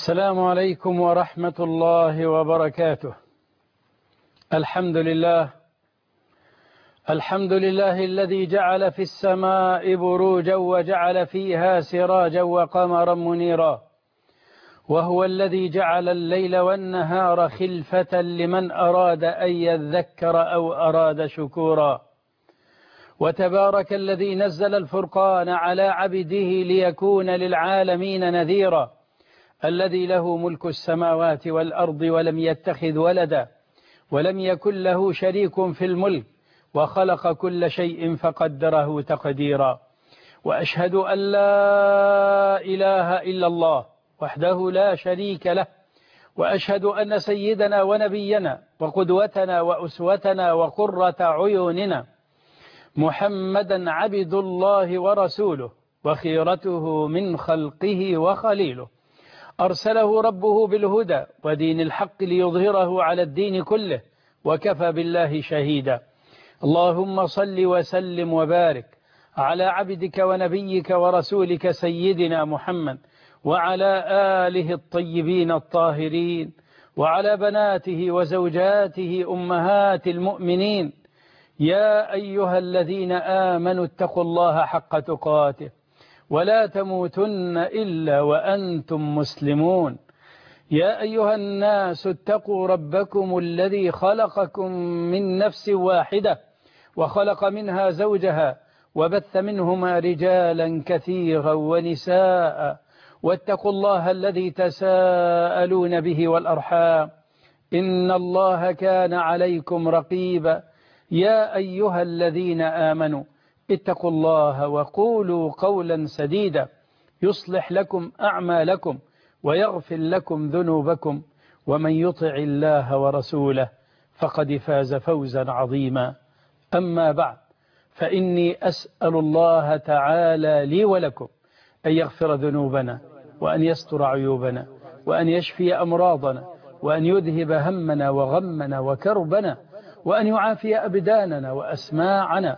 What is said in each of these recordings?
السلام عليكم ورحمة الله وبركاته. الحمد لله الذي جعل في السماء بروجا وجعل فيها سراجا وقمرا منيرا، وهو الذي جعل الليل والنهار خلفة لمن أراد أن يذكر أو أراد شكورا. وتبارك الذي نزل الفرقان على عبده ليكون للعالمين نذيرا، الذي له ملك السماوات والأرض ولم يتخذ ولدا ولم يكن له شريك في الملك وخلق كل شيء فقدره تقديرا. وأشهد أن لا إله إلا الله وحده لا شريك له، وأشهد أن سيدنا ونبينا وقدوتنا وأسوتنا وقرة عيوننا محمدا عبد الله ورسوله وخيرته من خلقه وخليله، أرسله ربه بالهدى ودين الحق ليظهره على الدين كله وكفى بالله شهيدا. اللهم صل وسلم وبارك على عبدك ونبيك ورسولك سيدنا محمد وعلى آله الطيبين الطاهرين وعلى بناته وزوجاته أمهات المؤمنين. يا أيها الذين آمنوا اتقوا الله حق تقاته ولا تموتن إلا وأنتم مسلمون. يا أيها الناس اتقوا ربكم الذي خلقكم من نفس واحدة وخلق منها زوجها وبث منهما رجالا كثيرا ونساء، واتقوا الله الذي تساءلون به والأرحام إن الله كان عليكم رقيبا. يا أيها الذين آمنوا اتقوا الله وقولوا قولا سديدا يصلح لكم أعمالكم ويغفر لكم ذنوبكم، ومن يطع الله ورسوله فقد فاز فوزا عظيما. أما بعد، فإني أسأل الله تعالى لي ولكم أن يغفر ذنوبنا وأن يستر عيوبنا وأن يشفي أمراضنا وأن يذهب همنا وغمنا وكربنا وأن يعافي أبداننا وأسماعنا.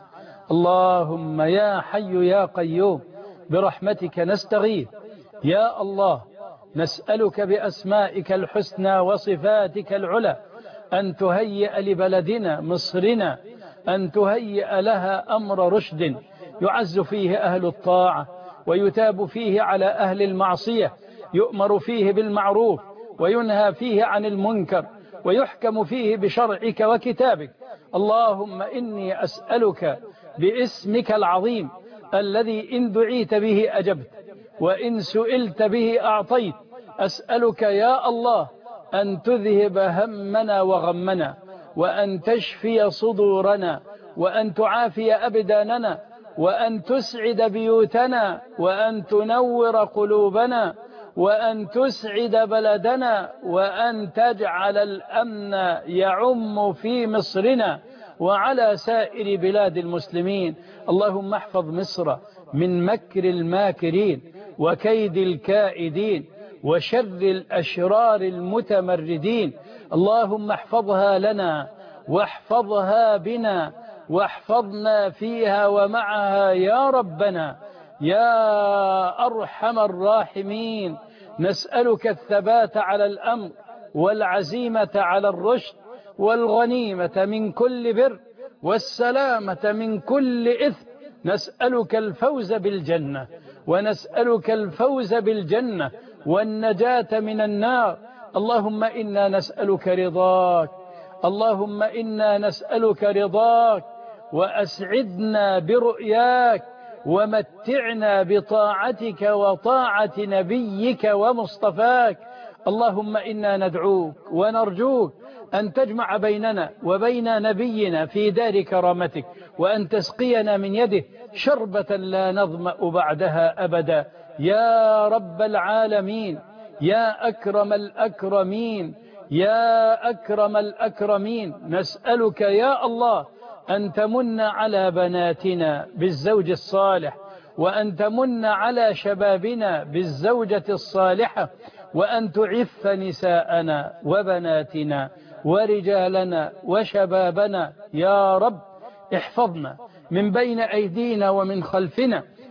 اللهم يا حي يا قيوم برحمتك نستغيث. يا الله، نسألك بأسمائك الحسنى وصفاتك العلى أن تهيئ لبلدنا مصرنا، أن تهيئ لها أمر رشد يعز فيه أهل الطاعة ويتاب فيه على أهل المعصية، يؤمر فيه بالمعروف وينهى فيه عن المنكر ويحكم فيه بشرعك وكتابك. اللهم إني أسألك باسمك العظيم الذي إن دعيت به أجبت وإن سئلت به أعطيت، أسألك يا الله أن تذهب همنا وغمنا وأن تشفي صدورنا وأن تعافي أبداننا وأن تسعد بيوتنا وأن تنور قلوبنا وأن تسعد بلدنا وأن تجعل الأمن يعم في مصرنا وعلى سائر بلاد المسلمين. اللهم احفظ مصر من مكر الماكرين وكيد الكائدين وشر الأشرار المتمردين. اللهم احفظها لنا واحفظها بنا واحفظنا فيها ومعها يا ربنا يا أرحم الراحمين. نسألك الثبات على الأمر والعزيمة على الرشد والغنيمة من كل بر والسلامة من كل إثم. نسألك الفوز بالجنة ونسألك الفوز بالجنة والنجاة من النار. اللهم إنا نسألك رضاك، اللهم إنا نسألك رضاك، وأسعدنا برؤياك ومتعنا بطاعتك وطاعة نبيك ومصطفاك. اللهم إنا ندعوك ونرجوك أن تجمع بيننا وبين نبينا في دار كرامتك، وأن تسقينا من يده شربة لا نظمأ بعدها أبدا يا رب العالمين، يا أكرم الأكرمين، يا أكرم الأكرمين. نسألك يا الله أن تمن على بناتنا بالزوج الصالح، وأن تمن على شبابنا بالزوجة الصالحة، وأن تعف نساءنا وبناتنا ورجالنا وشبابنا يا رب. احفظنا من بين أيدينا ومن خلفنا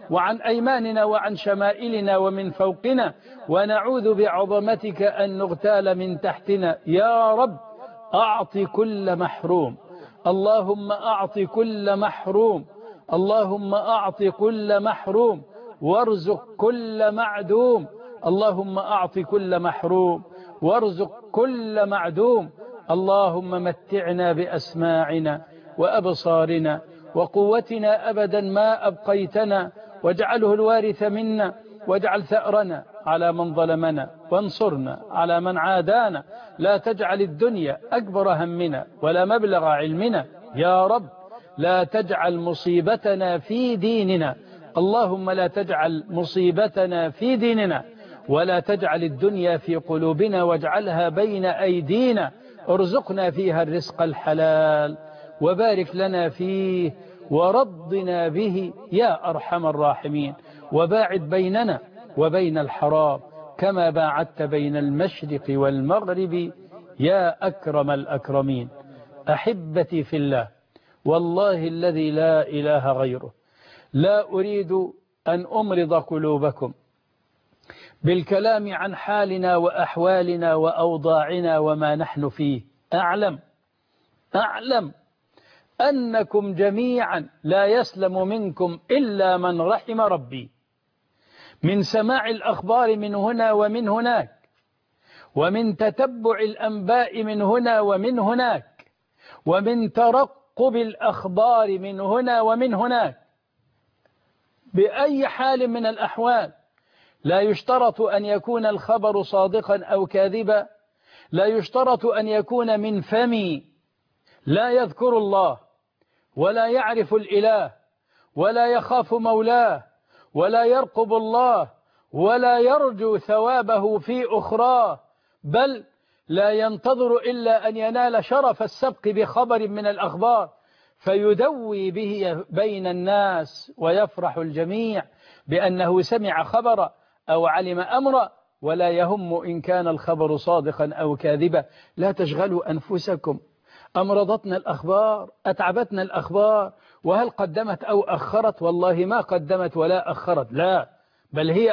وعن أيماننا وعن شمائلنا ومن فوقنا، ونعوذ بعظمتك أن نغتال من تحتنا. يا رب أعط كل محروم، اللهم أعط كل محروم، اللهم أعط كل محروم، وارزق كل معدوم، اللهم أعط كل محروم وارزق كل معدوم. اللهم متعنا بأسماعنا وأبصارنا وقوتنا أبدا ما أبقيتنا، واجعله الوارث منا، واجعل ثأرنا على من ظلمنا، وانصرنا على من عادانا، لا تجعل الدنيا أكبر همنا ولا مبلغ علمنا. يا رب لا تجعل مصيبتنا في ديننا، اللهم لا تجعل مصيبتنا في ديننا، ولا تجعل الدنيا في قلوبنا، واجعلها بين أيدينا، ارزقنا فيها الرزق الحلال، وبارك لنا فيه، ورضنا به يا أرحم الراحمين، وباعد بيننا وبين الحرام كما باعدت بين المشرق والمغرب يا أكرم الأكرمين. أحبتي في الله، والله الذي لا إله غيره، لا أريد أن أمرض قلوبكم بالكلام عن حالنا وأحوالنا وأوضاعنا وما نحن فيه. أعلم أنكم جميعا لا يسلم منكم إلا من رحم ربي، من سماع الأخبار من هنا ومن هناك، ومن تتبع الأنباء من هنا ومن هناك، ومن ترقب الأخبار من هنا ومن هناك، بأي حال من الأحوال. لا يشترط أن يكون الخبر صادقا أو كاذبا، لا يشترط أن يكون من فمي لا يذكر الله ولا يعرف الإله ولا يخاف مولاه ولا يرقب الله ولا يرجو ثوابه في أخراه، بل لا ينتظر إلا أن ينال شرف السبق بخبر من الأخبار فيدوي به بين الناس، ويفرح الجميع بأنه سمع خبر أو علم أمر، ولا يهم إن كان الخبر صادقا أو كاذبا. لا تشغلوا أنفسكم، أمرضتنا الأخبار، أتعبتنا الأخبار، وهل قدمت أو أخرت؟ والله ما قدمت ولا أخرت، لا، بل هي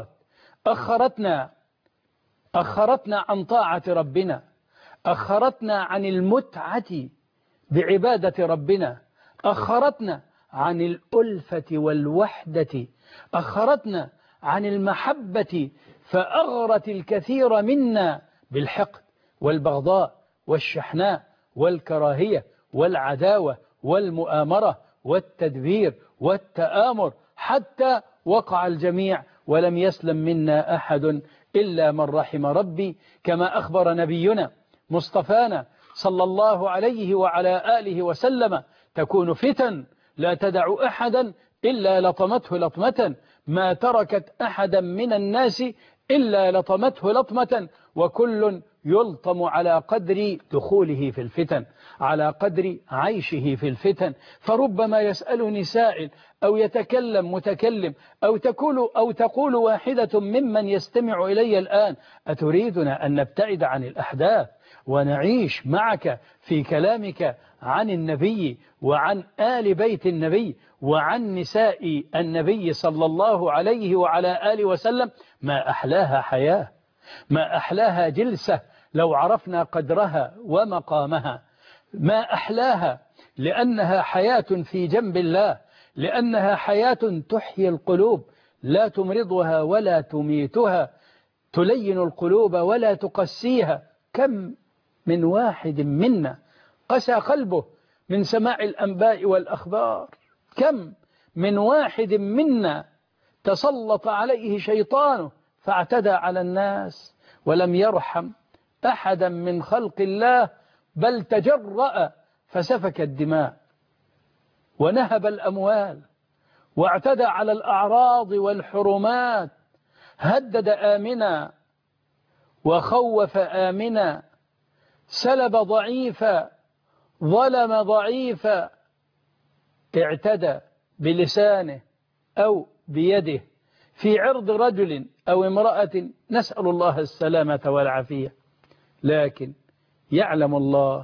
أخرتنا عن طاعة ربنا، أخرتنا عن المتعة بعبادة ربنا، أخرتنا عن الألفة والوحدة، أخرتنا عن المحبة، فأغرت الكثير منا بالحقد والبغضاء والشحناء والكراهية والعداوة والمؤامرة والتدبير والتآمر، حتى وقع الجميع ولم يسلم منا أحد إلا من رحم ربي، كما أخبر نبينا مصطفانا صلى الله عليه وعلى آله وسلم: تكون فتن لا تدع أحدا إلا لطمته لطمة، ما تركت أحدا من الناس إلا لطمته لطمة، وكل يلطم على قدر دخوله في الفتن، على قدر عيشه في الفتن. فربما يسألني سائل أو يتكلم متكلم أو تقول واحدة ممن يستمع إلي الآن: أتريدنا أن نبتعد عن الأحداث ونعيش معك في كلامك عن النبي وعن آل بيت النبي وعن نساء النبي صلى الله عليه وعلى آله وسلم؟ ما أحلاها حياة، ما أحلاها جلسة لو عرفنا قدرها ومقامها، ما أحلاها، لأنها حياة في جنب الله، لأنها حياة تحيي القلوب لا تمرضها ولا تميتها، تلين القلوب ولا تقسيها. كم من واحد منا قسى قلبه من سماع الأنباء والأخبار، كم من واحد منا تسلط عليه شيطانه فاعتدى على الناس ولم يرحم أحدا من خلق الله، بل تجرأ فسفك الدماء ونهب الأموال واعتدى على الأعراض والحرمات، هدد آمنا وخوف آمنا، سلب ضعيفا، ظلم ضعيفا، اعتدى بلسانه أو بيده في عرض رجل أو امرأة، نسأل الله السلامة والعافية. لكن يعلم الله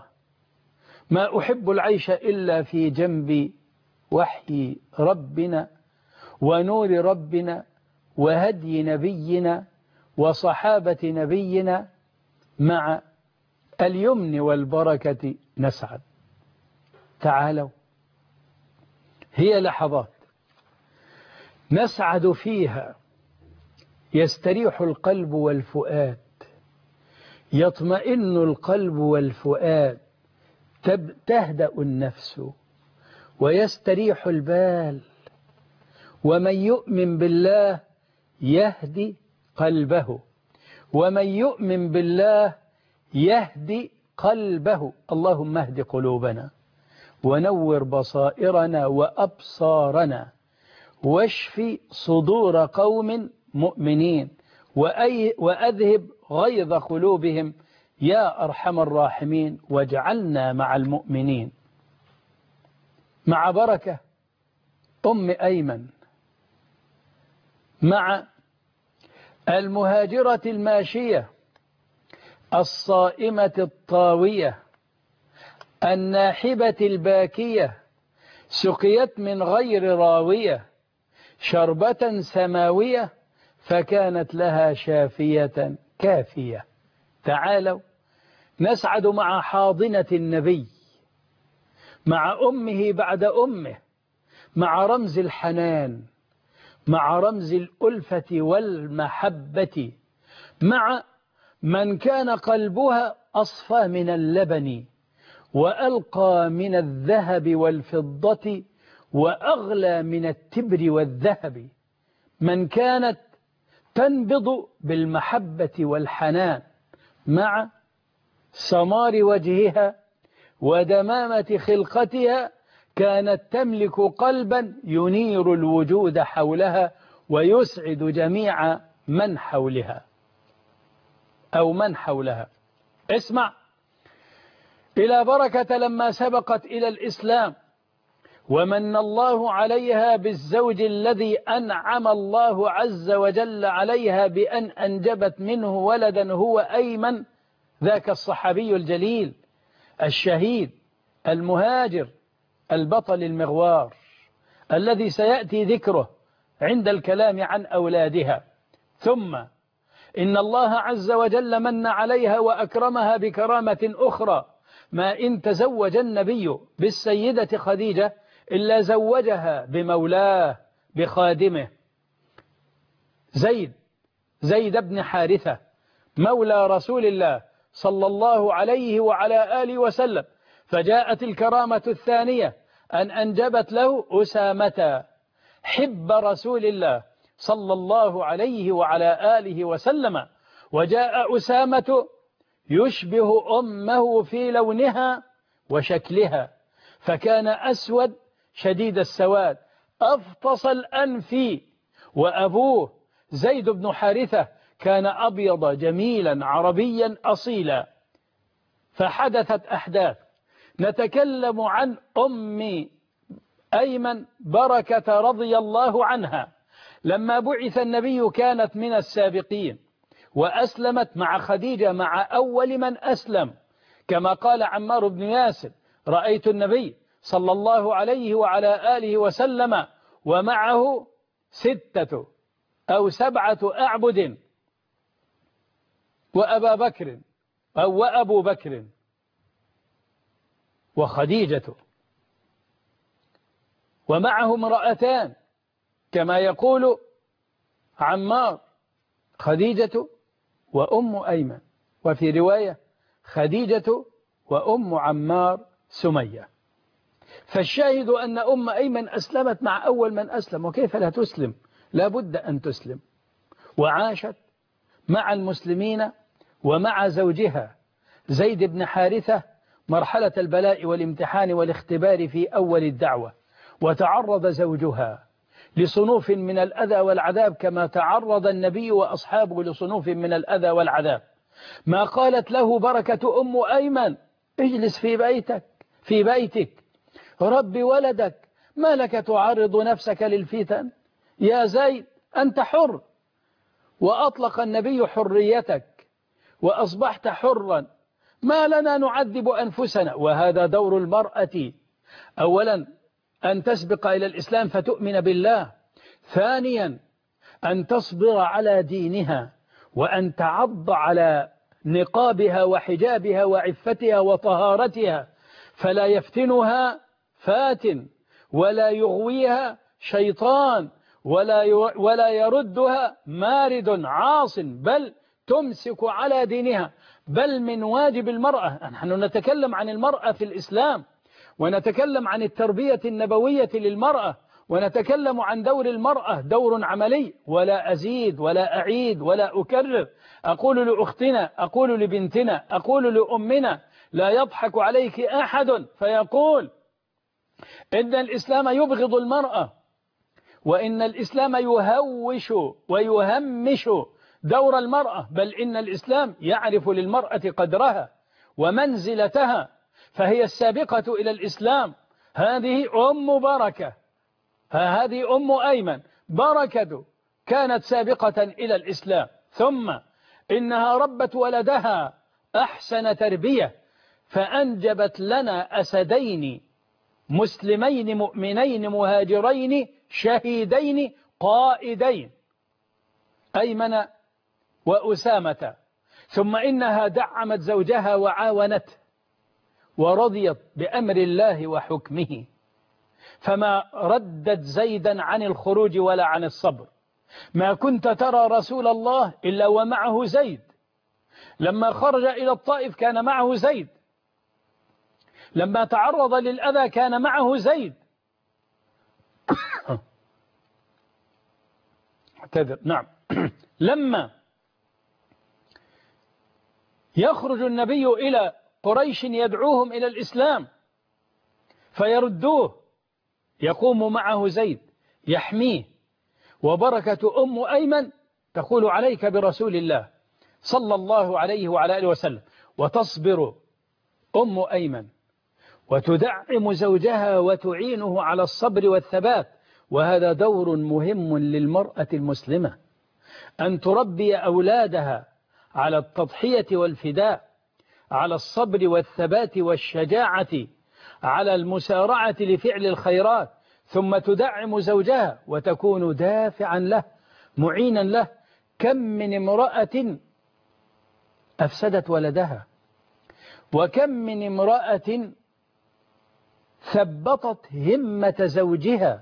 ما أحب العيش إلا في جنب وحي ربنا، ونور ربنا وهدي نبينا وصحابة نبينا مع اليمن والبركة نسعد. تعالوا، هي لحظات نسعد فيها يستريح القلب والفؤاد، يطمئن القلب والفؤاد، تهدأ النفس ويستريح البال. ومن يؤمن بالله يهدي قلبه، ومن يؤمن بالله يهدي قلبه. اللهم اهد قلوبنا ونور بصائرنا وأبصارنا واشف صدور قوم مؤمنين وأذهب غيظ قلوبهم يا أرحم الراحمين، واجعلنا مع المؤمنين. مع بركة أم أيمن، مع المهاجرة الماشية الصائمة الطاوية الناحبة الباكية، سقيت من غير راوية شربة سماوية فكانت لها شافية كافية. تعالوا نسعد مع حاضنة النبي، مع أمه بعد أمه، مع رمز الحنان، مع رمز الألفة والمحبة، مع من كان قلبها أصفى من اللبن وألقى من الذهب والفضة وأغلى من التبر والذهب، من كانت تنبض بالمحبة والحنان، مع سمار وجهها ودمامة خلقتها، كانت تملك قلبا ينير الوجود حولها ويسعد جميع من حولها أو من حولها. اسمع إلى بركة لما سبقت إلى الإسلام ومن الله عليها بالزوج الذي أنعم الله عز وجل عليها بأن أنجبت منه ولدا هو أيمن، ذاك الصحابي الجليل الشهيد المهاجر البطل المغوار الذي سيأتي ذكره عند الكلام عن أولادها. ثم إن الله عز وجل من عليها وأكرمها بكرامة أخرى، ما إن تزوج النبي بالسيدة خديجة إلا زوجها بمولاه بخادمه زيد بن حارثة مولى رسول الله صلى الله عليه وعلى آله وسلم. فجاءت الكرامة الثانية أن أنجبت له أسامة حب رسول الله صلى الله عليه وعلى آله وسلم. وجاء أسامة يشبه أمه في لونها وشكلها، فكان أسود شديد السواد أفطس الأنف، وأبوه زيد بن حارثة كان أبيض جميلا عربيا أصيلا. فحدثت أحداث نتكلم عن أم أيمن بركة رضي الله عنها. لما بعث النبي كانت من السابقين وأسلمت مع خديجة مع أول من أسلم، كما قال عمار بن ياسر: رأيت النبي صلى الله عليه وعلى آله وسلم ومعه 6 أو 7 أعبد وأبو بكر وخديجة، ومعه امرأتان كما يقول عمار، خديجة وأم أيمن، وفي رواية خديجة وأم عمار سمية. فالشاهد أن أم أيمن أسلمت مع أول من أسلم، وكيف لا تسلم؟ لا بد أن تسلم. وعاشت مع المسلمين ومع زوجها زيد بن حارثة مرحلة البلاء والامتحان والاختبار في أول الدعوة، وتعرض زوجها لصنوف من الأذى والعذاب كما تعرض النبي وأصحابه لصنوف من الأذى والعذاب. ما قالت له بركة أم أيمن: اجلس في بيتك رب ولدك، ما لك تعرض نفسك للفتن؟ يا زيد أنت حر. وأطلق النبي حريتك وأصبحت حرا، ما لنا نعذب أنفسنا. وهذا دور المرأة، أولا أن تسبق إلى الإسلام فتؤمن بالله، ثانيا أن تصبر على دينها، وأن تعض على نقابها وحجابها وعفتها وطهارتها، فلا يفتنها فاتن، ولا يغويها شيطان، ولا يردها مارد عاص، بل تمسك على دينها. بل من واجب المرأة، نحن نتكلم عن المرأة في الإسلام، ونتكلم عن التربية النبوية للمرأة، ونتكلم عن دور المرأة دور عملي، ولا أزيد ولا أعيد ولا أكرر. أقول لأختنا، أقول لبنتنا، أقول لأمنا: لا يضحك عليك أحد فيقول إن الإسلام يبغض المرأة، وإن الإسلام يهوش ويهمش دور المرأة، بل إن الإسلام يعرف للمرأة قدرها ومنزلتها، فهي السابقة إلى الإسلام. هذه أم بركة، هذه أم أيمن بركة كانت سابقة إلى الإسلام. ثم إنها ربت ولدها أحسن تربية، فأنجبت لنا أسدين مسلمين مؤمنين مهاجرين شهيدين قائدين، أيمن وأسامة. ثم إنها دعمت زوجها وعاونته ورضيت بأمر الله وحكمه، فما ردت زيدا عن الخروج ولا عن الصبر. ما كنت ترى رسول الله إلا ومعه زيد، لما خرج إلى الطائف كان معه زيد، لما تعرض للأذى كان معه زيد. نعم. لما يخرج النبي إلى قريش يدعوهم إلى الإسلام فيردوه، يقوم معه زيد يحميه. وبركة أم أيمن تقول: عليك برسول الله صلى الله عليه وعلى آله وسلم. وتصبر أم أيمن وتدعم زوجها وتعينه على الصبر والثبات. وهذا دور مهم للمرأة المسلمة، أن تربي أولادها على التضحية والفداء، على الصبر والثبات والشجاعة، على المسارعة لفعل الخيرات، ثم تدعم زوجها وتكون دافعا له معينا له. كم من امرأة أفسدت ولدها، وكم من امرأة ثبطت همة زوجها.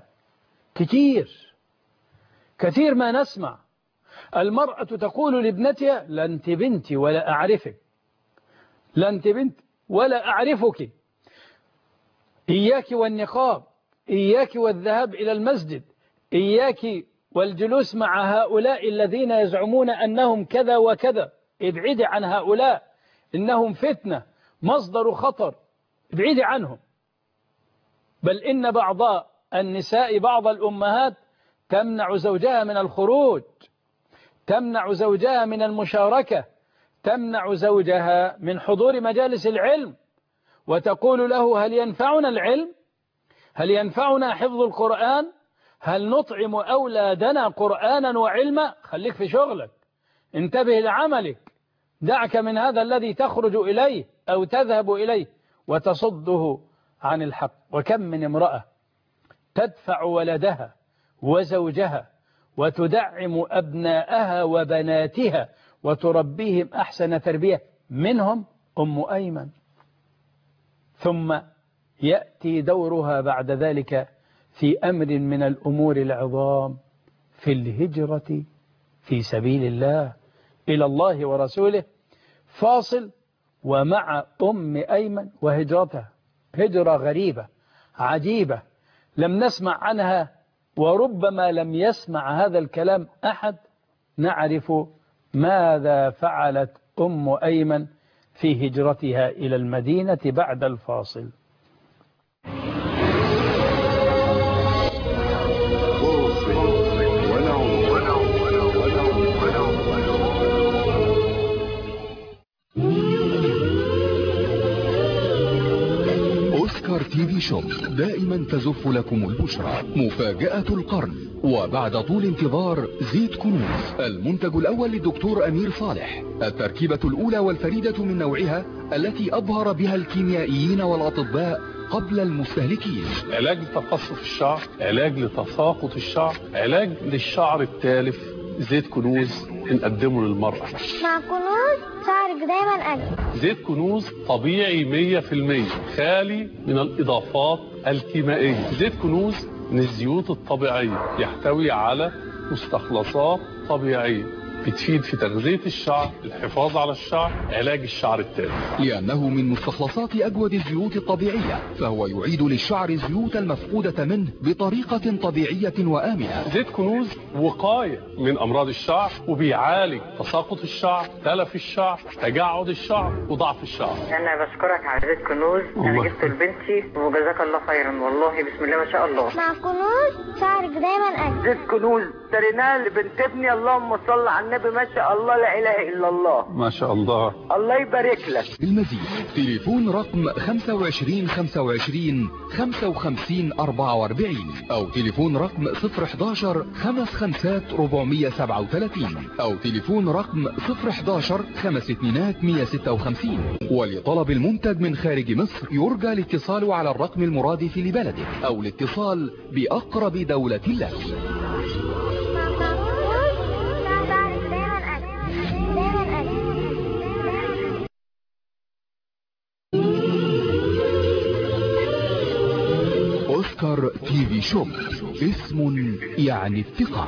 كثير ما نسمع المرأة تقول لابنتها: لا أنت بنتي ولا أعرفك، لا أنت بنت ولا أعرفك، إياك والنقاب، إياك والذهاب إلى المسجد، إياك والجلوس مع هؤلاء الذين يزعمون أنهم كذا وكذا، ابعدي عن هؤلاء، إنهم فتنة مصدر خطر، ابعدي عنهم. بل إن بعض النساء، بعض الأمهات تمنع زوجها من الخروج، تمنع زوجها من المشاركة، تمنع زوجها من حضور مجالس العلم، وتقول له: هل ينفعنا العلم؟ هل ينفعنا حفظ القرآن؟ هل نطعم أولادنا قرآنا وعلما؟ خليك في شغلك، انتبه لعملك، دعك من هذا الذي تخرج إليه أو تذهب إليه وتصده عن الحق. وكم من امرأة تدفع ولدها وزوجها وتدعم أبناءها وبناتها وتربيهم أحسن تربية، منهم أم أيمن. ثم يأتي دورها بعد ذلك في أمر من الأمور العظام، في الهجرة في سبيل الله إلى الله ورسوله. فاصل ومع أم أيمن وهجرتها، هجرة غريبة عجيبة لم نسمع عنها، وربما لم يسمع هذا الكلام أحد. نعرف ماذا فعلت أم أيمن في هجرتها إلى المدينة بعد الفاصل. أوسكار تي في شوب دائما تزف لكم البشرى مفاجأة القرن. وبعد طول انتظار زيت كنوز، المنتج الأول للدكتور أمير صالح، التركيبة الأولى والفريدة من نوعها التي أبهر بها الكيميائيين والأطباء قبل المستهلكين. علاج لتقصف الشعر، علاج لتساقط الشعر، علاج للشعر التالف. زيت كنوز بنقدمه للمرأة. مع كنوز شعرك دايما أجمل. زيت كنوز طبيعي 100%، خالي من الإضافات الكيميائية. زيت كنوز من الزيوت الطبيعية، يحتوي على مستخلصات طبيعية بتفيد في تغذية الشعر، الحفاظ على الشعر، علاج الشعر التالف. لأنه من مستخلصات أجود الزيوت الطبيعية، فهو يعيد للشعر الزيوت المفقودة منه بطريقة طبيعية وآمنة. زيت كنوز وقاية من أمراض الشعر، وبيعالج تساقط الشعر، تلف الشعر، تجعد الشعر، وضعف الشعر. أنا بشكرك على زيت كنوز، أنا جبته لبنتي وجزاك الله خيرا، والله بسم الله ما شاء الله. مع كنوز شعرك دايما أجمل. زيت كنوز اشتريناه لبنت ابني، اللهم صل على النبي، ما شاء الله لا اله الا الله. ما شاء الله. الله يبارك لك. المزيد تليفون رقم 25 25 55 44 او تليفون رقم 011 55 437 او تليفون رقم 011 52 156. ولطلب المنتج من خارج مصر يرجى الاتصال على الرقم المرادف لبلدك او الاتصال بأقرب دولة لك. أوسكار تي في شوب، اسم يعني الثقة.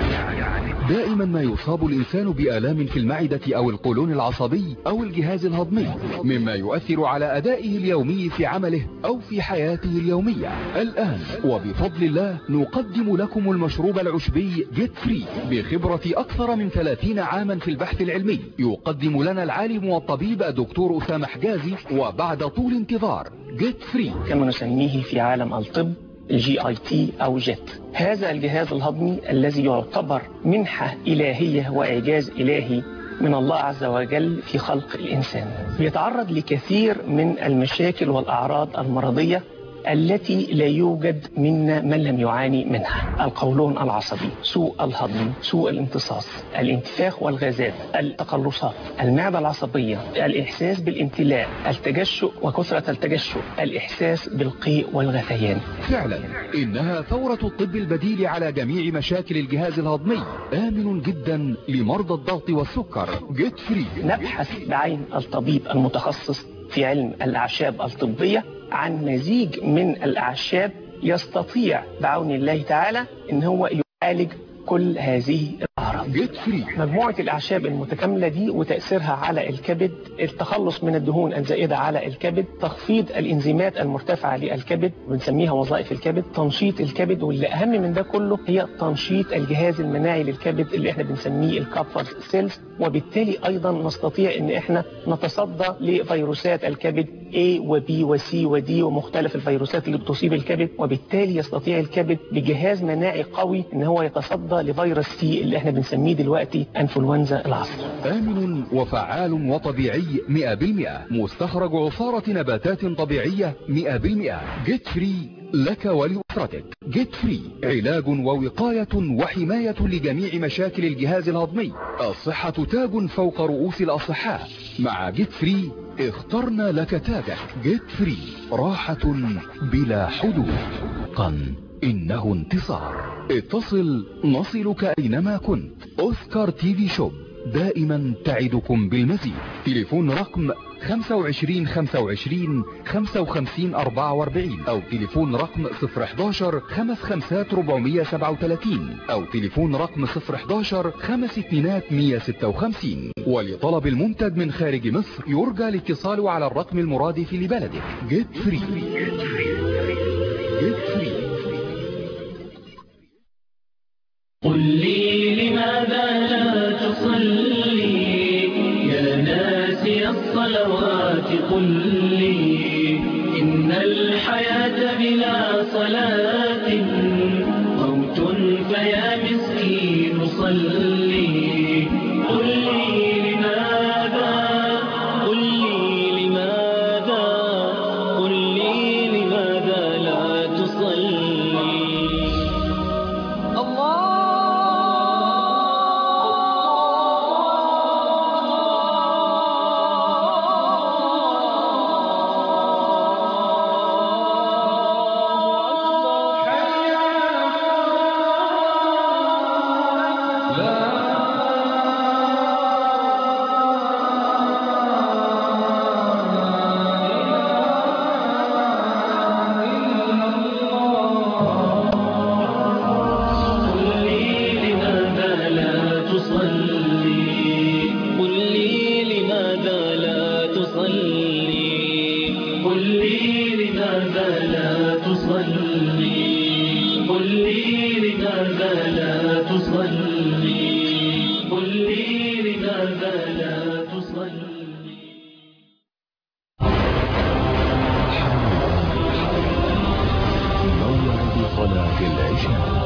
دائما ما يصاب الإنسان بآلام في المعدة أو القولون العصبي أو الجهاز الهضمي، مما يؤثر على أدائه اليومي في عمله أو في حياته اليومية. الآن وبفضل الله نقدم لكم المشروب العشبي جيت فري بخبرة أكثر من 30 عاما في البحث العلمي. يقدم لنا العالم والطبيب الدكتور أسامة حجازي، وبعد طول انتظار جيت فري كما نسميه في عالم الطب GIT أو جيت. هذا الجهاز الهضمي الذي يعتبر منحة إلهية وإعجاز إلهي من الله عز وجل في خلق الإنسان، يتعرض لكثير من المشاكل والأعراض المرضية التي لا يوجد منا من لم يعاني منها: القولون العصبي، سوء الهضم، سوء الامتصاص، الانتفاخ والغازات، التقلصات، المعدة العصبية، الإحساس بالامتلاء، التجشؤ وكثرة التجشؤ، الإحساس بالقيء والغثيان. فعلا إنها ثورة الطب البديل على جميع مشاكل الجهاز الهضمي، آمن جدا لمرضى الضغط والسكر. جيت فري. نبحث بعين الطبيب المتخصص في علم الأعشاب الطبية عن مزيج من الأعشاب يستطيع بعون الله تعالى إن هو يعالج كل هذه الأعراض. جيت فري. مجموعة الأعشاب المتكاملة دي وتأثيرها على الكبد، التخلص من الدهون الزائدة على الكبد، تخفيض الإنزيمات المرتفعة للكبد بنسميها وظائف الكبد، تنشيط الكبد، واللي أهم من ده كله هي تنشيط الجهاز المناعي للكبد اللي احنا بنسميه الكابفر سيلز، وبالتالي أيضا نستطيع إن احنا نتصدى لفيروسات الكبد A و B و C و D ومختلف الفيروسات اللي بتصيب الكبد، وبالتالي يستطيع الكبد بجهاز مناعي قوي إن هو يتصدى لفيروس سي اللي احنا بنسميه دلوقتي انفلونزا العصر. آمن وفعال وطبيعي 100%، مستخرج عصارة نباتات طبيعية 100%. جيت فري لك ولأسرتك. جيت فري علاج ووقاية وحماية لجميع مشاكل الجهاز الهضمي. الصحة تاج فوق رؤوس الأصحاء. مع جيت فري اخترنا لك تاجك. جيت فري راحة بلا حدود. إنه انتصار. اتصل نصلك أينما كنت. أوسكار تي في شوب دائما تعدكم بالمزيد. تليفون رقم 25 25 55 44 أو تليفون رقم 011 55 437 أو تليفون رقم 011 52 156. ولطلب المنتج من خارج مصر يرجى الاتصال على الرقم المرادف لبلدك. جيت فري. جيت فري. قل لي لماذا لا تصلي يا ناسي الصلوات، قل لي إن الحياة بلا صلاة موت، فيا مسكين صلي. قل لي لماذا، قل لي لماذا، قل لي لماذا لا تصلي. لا تصلي قل لي لماذا لا تصلي قل لي لماذا لا تصلي موعد صلاة العشاء.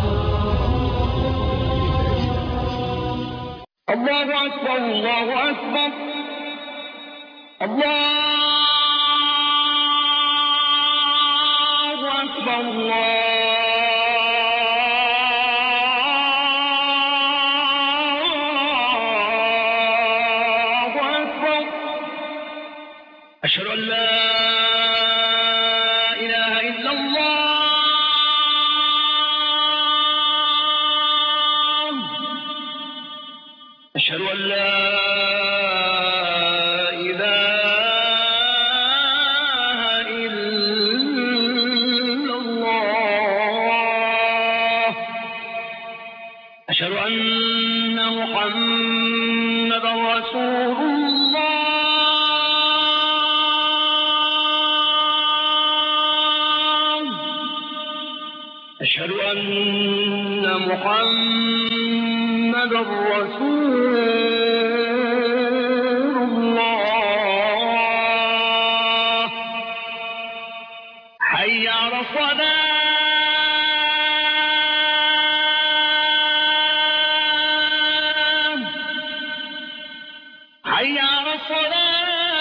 الله أكبر الله أكبر الله أكبر الله أكبر أشهد أن لا إله إلا الله أشهد أن لا أشهد أن محمدا رسول الله أشهد أن محمدا رسول الله حي على الصلاة حي على الصلاة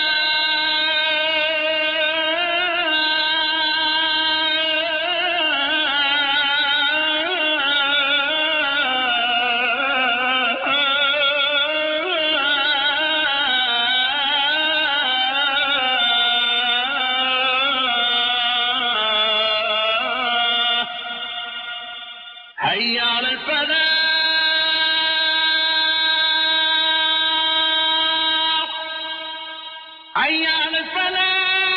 حي على الفلاح حي على الفلاح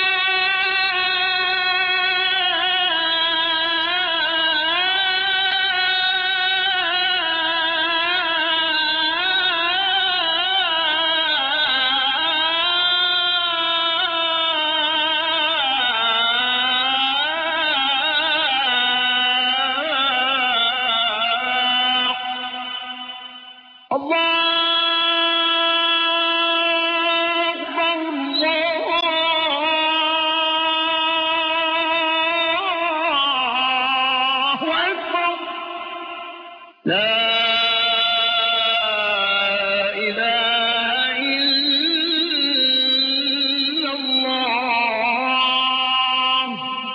لا إله إلا الله.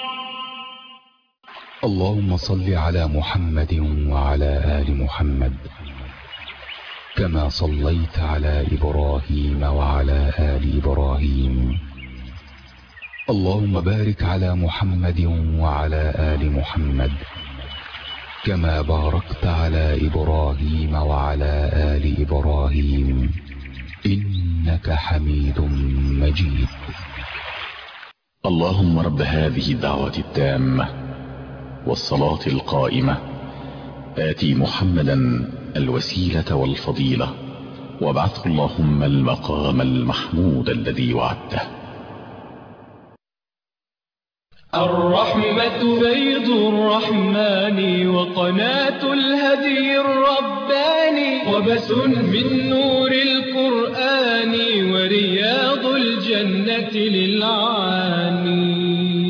اللهم صل على محمد وعلى آل محمد كما صليت على إبراهيم وعلى آل إبراهيم. اللهم بارك على محمد وعلى آل محمد كما باركت على إبراهيم وعلى آل إبراهيم إنك حميد مجيد. اللهم رب هذه الدعوة التامة والصلاة القائمة آتي محمدا الوسيلة والفضيلة وابعثه اللهم المقام المحمود الذي وعدته. الرحمة بيض الرحمن وقناة الهدي الرباني وبس من نور القرآن ورياض الجنة للعاني.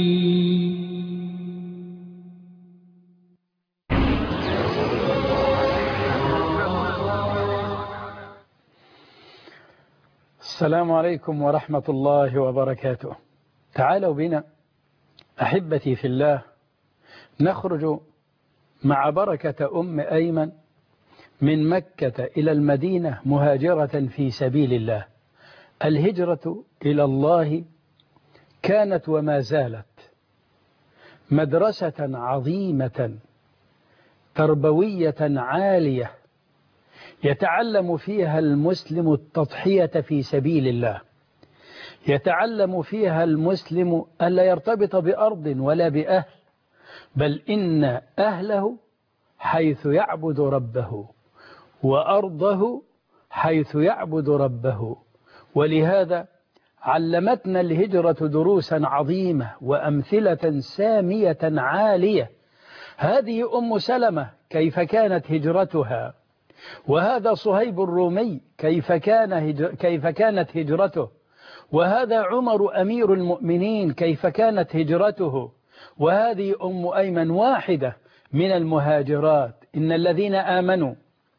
السلام عليكم ورحمة الله وبركاته. تعالوا بنا أحبتي في الله نخرج مع بركة أم أيمن من مكة إلى المدينة مهاجرة في سبيل الله. الهجرة إلى الله كانت وما زالت مدرسة عظيمة تربوية عالية يتعلم فيها المسلم التضحية في سبيل الله، يتعلم فيها المسلم ألا يرتبط بأرض ولا بأهل، بل إن أهله حيث يعبد ربه وأرضه حيث يعبد ربه. ولهذا علمتنا الهجرة دروسا عظيمة وأمثلة سامية عالية. هذه أم سلمة كيف كانت هجرتها، وهذا صهيب الرومي كيف كانت هجرته، وهذا عمر أمير المؤمنين كيف كانت هجرته، وهذه أم أيمن واحدة من المهاجرات. إن الذين آمنوا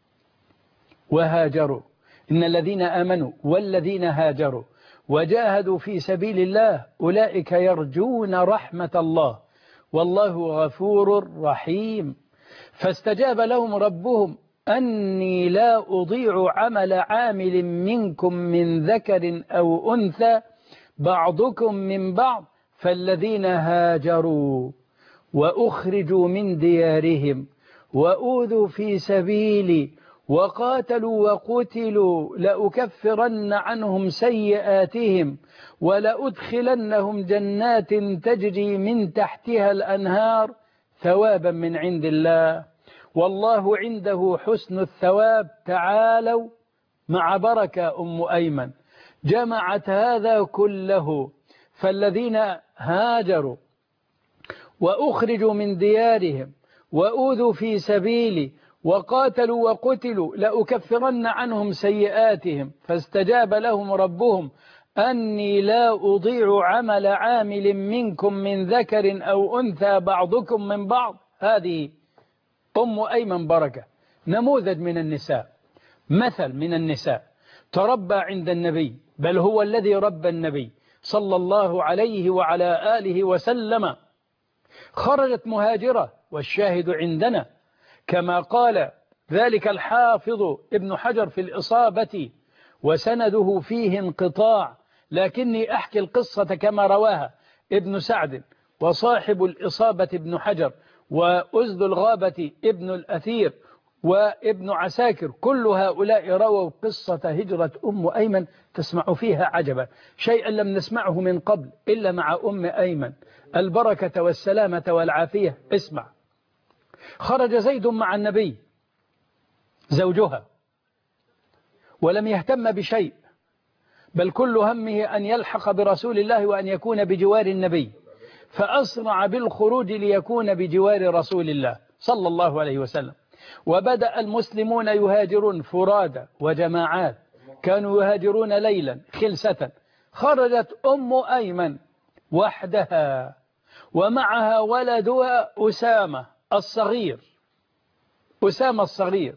وهاجروا، إن الذين آمنوا والذين هاجروا وجاهدوا في سبيل الله أولئك يرجون رحمة الله والله غفور رحيم. فاستجاب لهم ربهم أني لا أضيع عمل عامل منكم من ذكر أو أنثى بعضكم من بعض، فالذين هاجروا وأخرجوا من ديارهم وأوذوا في سبيلي وقاتلوا وقتلوا لأكفرن عنهم سيئاتهم ولأدخلنهم جنات تجري من تحتها الأنهار ثوابا من عند الله والله عنده حسن الثواب. تعالوا مع بركة أم أيمن جمعت هذا كله. فالذين هاجروا وأخرجوا من ديارهم وأوذوا في سبيلي وقاتلوا وقتلوا لأكفرن عنهم سيئاتهم، فاستجاب لهم ربهم أني لا أضيع عمل عامل منكم من ذكر أو أنثى بعضكم من بعض. هذه أم أيمن بركة، نموذج من النساء، مثل من النساء، تربى عند النبي، بل هو الذي ربى النبي صلى الله عليه وعلى آله وسلم. خرجت مهاجرة، والشاهد عندنا كما قال ذلك الحافظ ابن حجر في الإصابة وسنده فيه انقطاع، لكني أحكي القصة كما رواها ابن سعد وصاحب الإصابة ابن حجر وأزد الغابة ابن الأثير وابن عساكر، كل هؤلاء رووا قصة هجرة أم أيمن تسمع فيها عجبا، شيئا لم نسمعه من قبل إلا مع أم أيمن، البركة والسلامة والعافية. اسمع، خرج زيد مع النبي زوجها ولم يهتم بشيء، بل كل همه أن يلحق برسول الله وأن يكون بجوار النبي، فأسرع بالخروج ليكون بجوار رسول الله صلى الله عليه وسلم. وبدأ المسلمون يهاجرون فرادى وجماعات، كانوا يهاجرون ليلا خلسة. خرجت أم أيمن وحدها ومعها ولدها أسامة الصغير، أسامة الصغير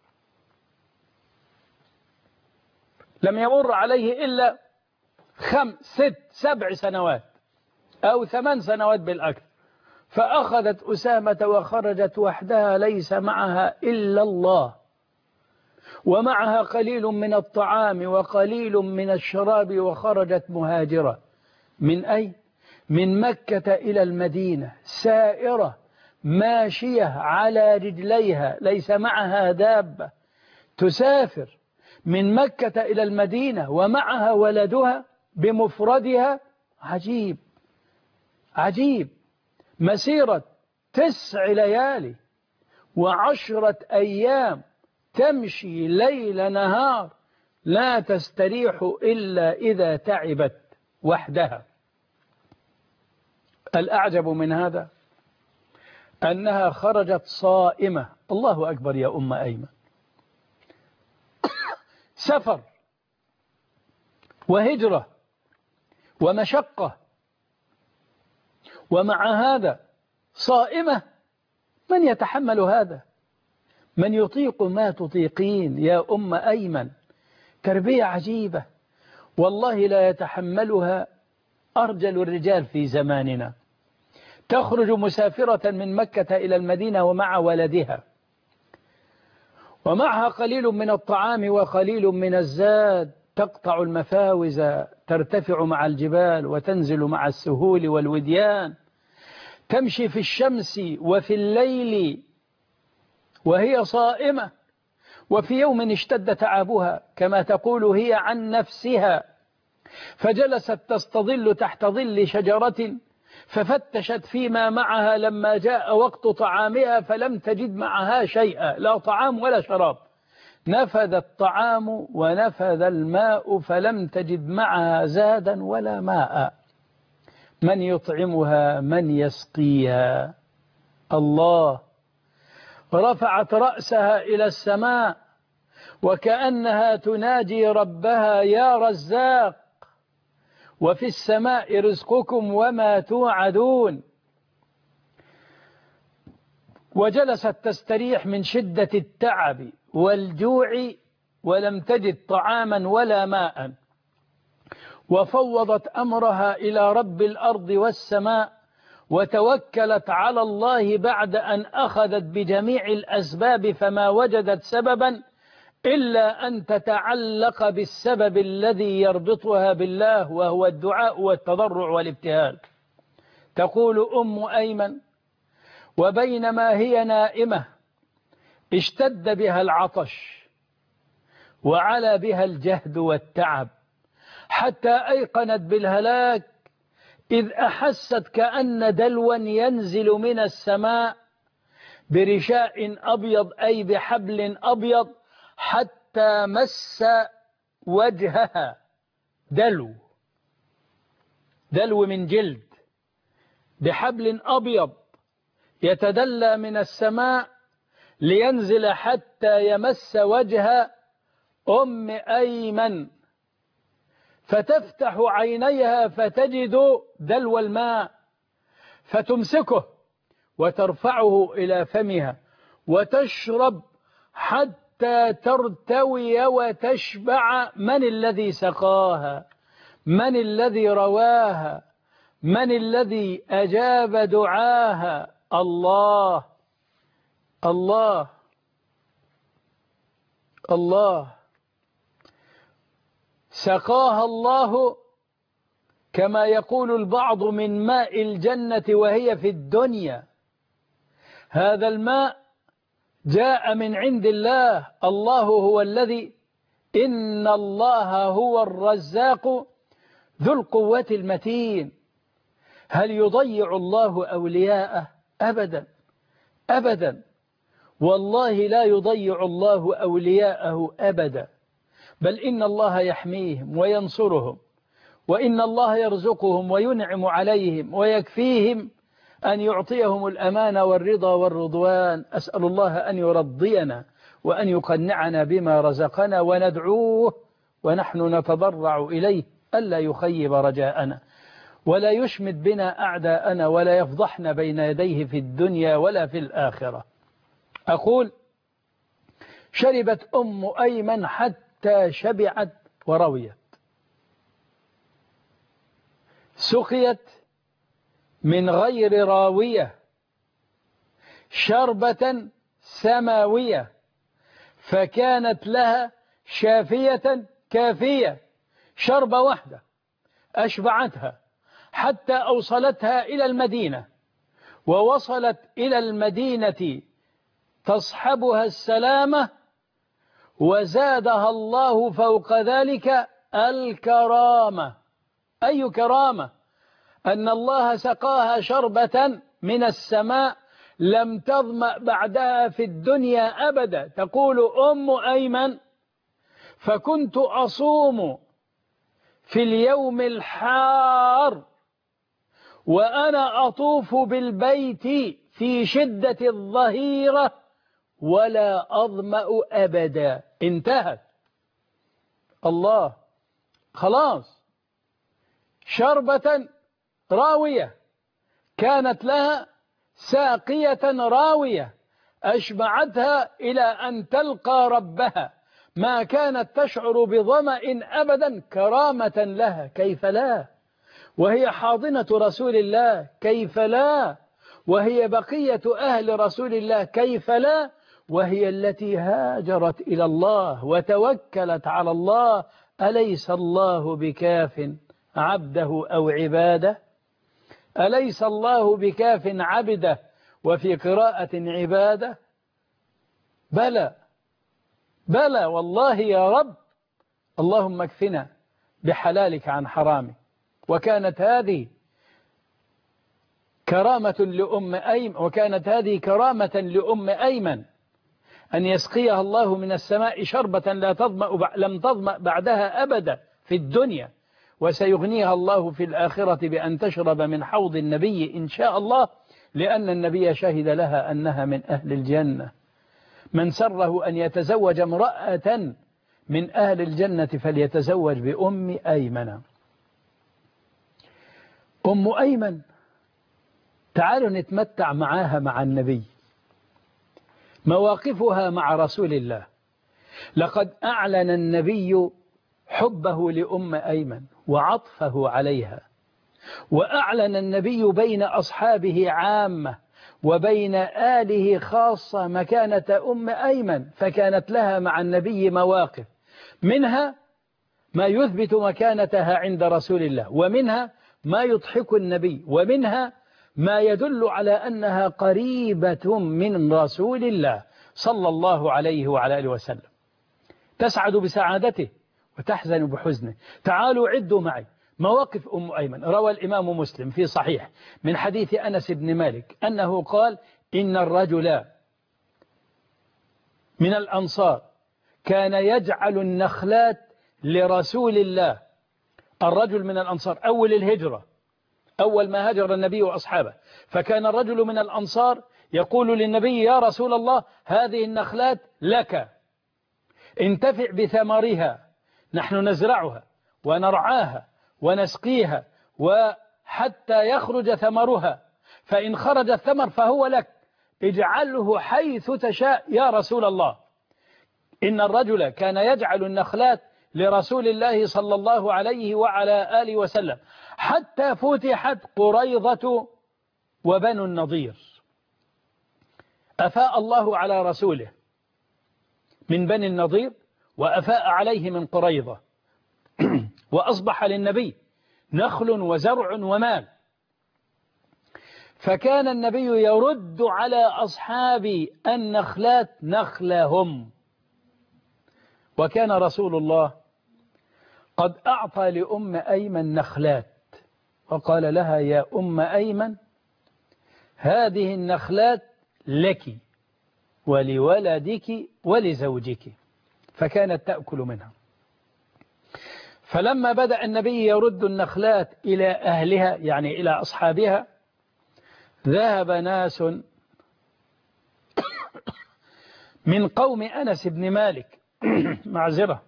لم يمر عليه إلا 5 6 7 سنوات أو 8 سنوات بالأكثر، فأخذت أسامة وخرجت وحدها ليس معها إلا الله، ومعها قليل من الطعام وقليل من الشراب، وخرجت مهاجرة من أين؟ من مكة إلى المدينة، سائرة ماشية على رجليها، ليس معها دابة، تسافر من مكة إلى المدينة ومعها ولدها بمفردها. عجيب عجيب، مسيرة 9 ليالي و10 أيام تمشي ليل نهار، لا تستريح إلا إذا تعبت وحدها. الأعجب من هذا أنها خرجت صائمة. الله أكبر يا أم أيمن، سفر وهجرة ومشقة، ومع هذا صائمة. من يتحمل هذا؟ من يطيق ما تطيقين يا أم أيمن؟ تربية عجيبة والله لا يتحملها أرجل الرجال في زماننا. تخرج مسافرة من مكة إلى المدينة ومع ولدها، ومعها قليل من الطعام وقليل من الزاد، تقطع المفاوز، ترتفع مع الجبال وتنزل مع السهول والوديان، تمشي في الشمس وفي الليل وهي صائمة. وفي يوم اشتد تعبها كما تقول هي عن نفسها، فجلست تستظل تحت ظل شجرة، ففتشت فيما معها لما جاء وقت طعامها فلم تجد معها شيئا، لا طعام ولا شراب. نفذ الطعام ونفذ الماء فلم تجد معها زادا ولا ماء. من يطعمها؟ من يسقيها؟ الله. رفعت رأسها إلى السماء وكأنها تناجي ربها يا رزاق، وفي السماء رزقكم وما توعدون. وجلست تستريح من شدة التعب والجوع ولم تجد طعاما ولا ماء، وفوضت أمرها إلى رب الأرض والسماء، وتوكلت على الله بعد أن أخذت بجميع الأسباب فما وجدت سببا إلا أن تتعلق بالسبب الذي يربطها بالله، وهو الدعاء والتضرع والابتهال. تقول أم أيمن: وبينما هي نائمة اشتد بها العطش وعلى بها الجهد والتعب حتى أيقنت بالهلاك، إذ أحست كأن دلوا ينزل من السماء برشاء أبيض، أي بحبل أبيض، حتى مس وجهها. دلو من جلد بحبل أبيض يتدلى من السماء لينزل حتى يمس وجه أم أيمن، فتفتح عينيها فتجد دلو الماء، فتمسكه وترفعه إلى فمها وتشرب حتى ترتوي وتشبع. من الذي سقاها؟ من الذي رواها؟ من الذي أجاب دعاها؟ الله الله الله. سقاها الله كما يقول البعض من ماء الجنة وهي في الدنيا. هذا الماء جاء من عند الله. الله هو الذي، إن الله هو الرزاق ذو القوة المتين. هل يضيع الله أولياءه؟ أبدا أبدا، والله لا يضيع الله أولياءه أبدا، بل إن الله يحميهم وينصرهم، وإن الله يرزقهم وينعم عليهم ويكفيهم أن يعطيهم الأمان والرضا والرضوان. أسأل الله أن يرضينا وأن يقنعنا بما رزقنا، وندعوه ونحن نتضرع إليه ألا يخيب رجاءنا ولا يشمت بنا أعداءنا ولا يفضحنا بين يديه في الدنيا ولا في الآخرة. أقول: شربت أم أيمن حتى شبعت ورويت، سقيت من غير راوية شربة سماوية، فكانت لها شافية كافية، شربة واحدة أشبعتها حتى أوصلتها إلى المدينة، ووصلت إلى المدينة تصحبها السلامة، وزادها الله فوق ذلك الكرامة. أي كرامة؟ أن الله سقاها شربة من السماء لم تظمأ بعدها في الدنيا أبدا. تقول أم أيمن: فكنت أصوم في اليوم الحار وأنا أطوف بالبيت في شدة الظهيرة ولا أظمأ أبدا. انتهت. الله. خلاص. شربة راوية كانت لها ساقية راوية أشبعتها إلى أن تلقى ربها، ما كانت تشعر بظمأ أبدا. كرامة لها، كيف لا؟ وهي حاضنة رسول الله، كيف لا؟ وهي بقية أهل رسول الله، كيف لا؟ وهي التي هاجرت إلى الله وتوكلت على الله. أليس الله بكاف عبده أو عباده؟ أليس الله بكاف عبده؟ وفي قراءة عباده. بلى بلى والله يا رب. اللهم اكفنا بحلالك عن حرامك. وكانت هذه كرامة لأم أيمن، أن يسقيها الله من السماء شربة لم تظمأ بعدها أبدا في الدنيا، وسيغنيها الله في الآخرة بأن تشرب من حوض النبي إن شاء الله، لأن النبي شهد لها أنها من أهل الجنة. من سره أن يتزوج امرأة من أهل الجنة فليتزوج بأم أيمن. أم أيمن تعالوا نتمتع معاها مع النبي. مواقفها مع رسول الله. لقد أعلن النبي حبه لأم أيمن وعطفه عليها، وأعلن النبي بين أصحابه عامة وبين آله خاصة مكانة أم أيمن، فكانت لها مع النبي مواقف، منها ما يثبت مكانتها عند رسول الله، ومنها ما يضحك النبي، ومنها ما يدل على أنها قريبة من رسول الله صلى الله عليه وعلى آله وسلم. تسعد بسعادته وتحزن بحزنه. تعالوا عدوا معي مواقف أم أيمن. روى الإمام مسلم في صحيح من حديث أنس بن مالك أنه قال: إن الرجل من الأنصار كان يجعل النخلات لرسول الله. الرجل من الأنصار أول الهجرة، أول ما هجر النبي وأصحابه، فكان الرجل من الأنصار يقول للنبي: يا رسول الله هذه النخلات لك، انتفع بثمرها، نحن نزرعها ونرعاها ونسقيها وحتى يخرج ثمرها، فإن خرج الثمر فهو لك، اجعله حيث تشاء يا رسول الله. إن الرجل كان يجعل النخلات لرسول الله صلى الله عليه وعلى آله وسلم حتى فتحت قريظة وبنو النضير. أفاء الله على رسوله من بني النضير وأفاء عليه من قريظة، وأصبح للنبي نخل وزرع ومال، فكان النبي يرد على أصحاب النخلات نخلهم. وكان رسول الله قد أعطى لأم أيمن نخلات وقال لها: يا أم أيمن هذه النخلات لك ولولدك ولزوجك، فكانت تأكل منها. فلما بدأ النبي يرد النخلات إلى أهلها يعني إلى أصحابها، ذهب ناس من قوم أنس بن مالك معذرة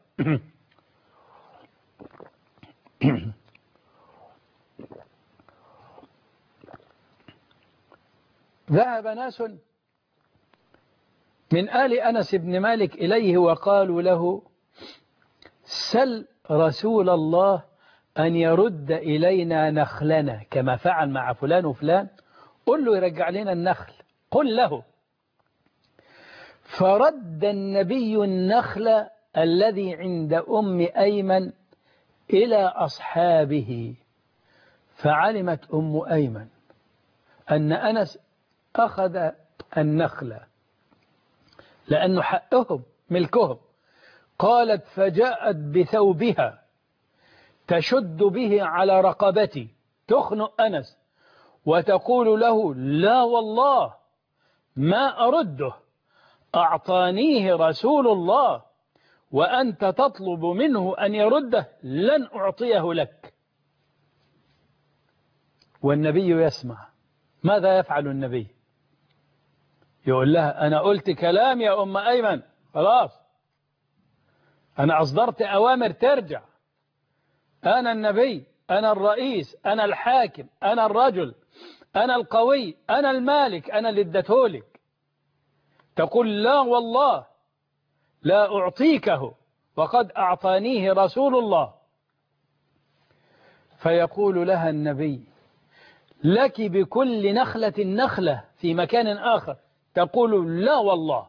ذهب ناس من آل أنس بن مالك إليه وقالوا له: سل رسول الله أن يرد إلينا نخلنا كما فعل مع فلان وفلان، قل له يرجع لنا النخل، قل له. فرد النبي النخل الذي عند أم أيمن إلى أصحابه، فعلمت أم أيمن أن أنس أخذ النخل لأنه حقهم ملكهم. قالت: فجاءت بثوبها تشد به على رقبتي، تخنق أنس وتقول له: لا والله ما أرده، أعطانيه رسول الله وأنت تطلب منه أن يرده، لن أعطيه لك. والنبي يسمع. ماذا يفعل النبي؟ يقول لها: أنا قلت كلام يا أم أيمن، خلاص أنا أصدرت أوامر ترجع، أنا النبي، أنا الرئيس، أنا الحاكم، أنا الرجل، أنا القوي، أنا المالك، أنا اللي اديتهولك. تقول: لا والله لا أعطيكه وقد أعطانيه رسول الله. فيقول لها النبي: لك بكل نخلة نخلة في مكان آخر. تقول: لا والله.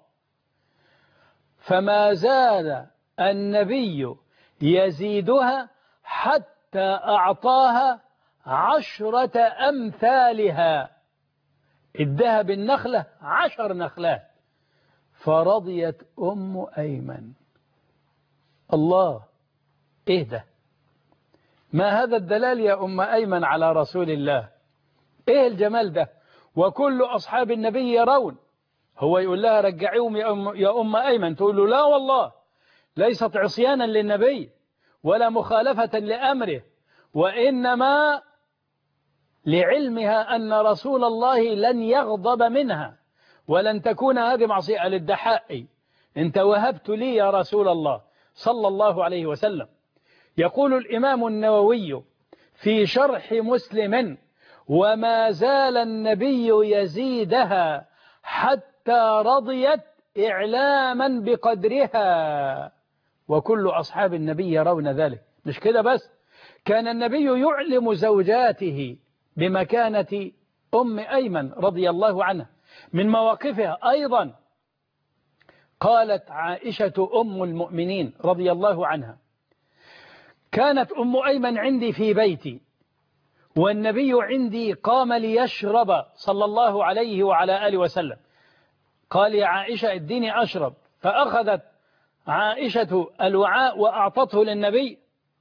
فما زال النبي يزيدها حتى أعطاها 10 أمثالها، ادها بالنخلة 10 نخلات. فرضيت أم أيمن. الله، إيه ده؟ ما هذا الدلال يا أم أيمن على رسول الله؟ إيه الجمال ده؟ وكل أصحاب النبي يرون هو يقول لها رجعيهم يا أم أيمن، تقول له لا والله، ليست عصيانا للنبي ولا مخالفة لأمره، وإنما لعلمها أن رسول الله لن يغضب منها ولن تكون هذه معصية. للدحائي انت وهبت لي يا رسول الله صلى الله عليه وسلم. يقول الإمام النووي في شرح مسلم: وما زال النبي يزيدها حتى رضيت إعلاما بقدرها، وكل أصحاب النبي يرون ذلك. مش كده بس، كان النبي يعلم زوجاته بمكانة أم أيمن رضي الله عنها. من مواقفها أيضا قالت عائشة أم المؤمنين رضي الله عنها: كانت أم أيمن عندي في بيتي والنبي عندي قام ليشرب صلى الله عليه وعلى آله وسلم، قال يا عائشة اديني أشرب، فأخذت عائشة الوعاء وأعطته للنبي،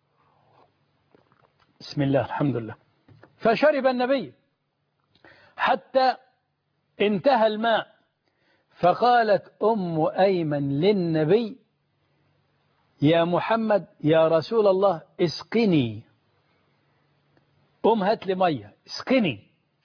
بسم الله الحمد لله، فشرب النبي حتى انتهى الماء، فقالت أم أيمن للنبي: يا محمد يا رسول الله اسقني، هات لي مية اسقني.